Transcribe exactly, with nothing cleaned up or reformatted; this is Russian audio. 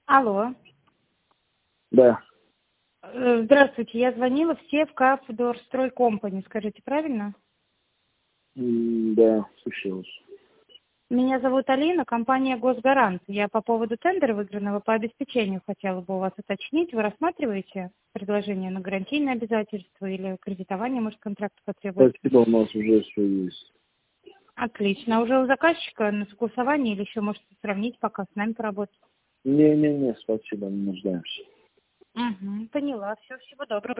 Алло. Да. Э, Здравствуйте, я звонила в Севка Строй Компани, скажите, правильно? М, Да, случилось. Меня зовут Алина, компания «Госгарант». Я по поводу тендера, выигранного по обеспечению, хотела бы у вас уточнить. Вы рассматриваете предложение на гарантийное обязательство или кредитование, может, контракт потребуется? Спасибо, у нас уже все есть. Отлично. А уже у заказчика на согласование или еще можете сравнить, пока с нами поработать? Не-не-не, спасибо, не нуждаемся. Угу, поняла. Все, всего доброго.